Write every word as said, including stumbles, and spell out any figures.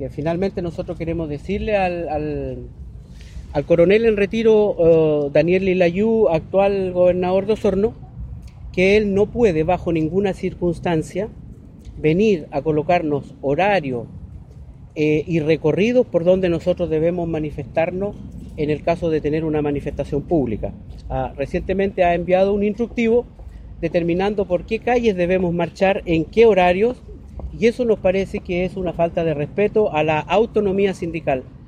que finalmente nosotros queremos decirle al, al, al coronel en retiro, uh, Daniel Lilayú, actual gobernador de Osorno, que él no puede bajo ninguna circunstancia venir a colocarnos horarios eh, y recorridos por donde nosotros debemos manifestarnos en el caso de tener una manifestación pública. Ah, recientemente ha enviado un instructivo determinando por qué calles debemos marchar, en qué horarios, y eso nos parece que es una falta de respeto a la autonomía sindical.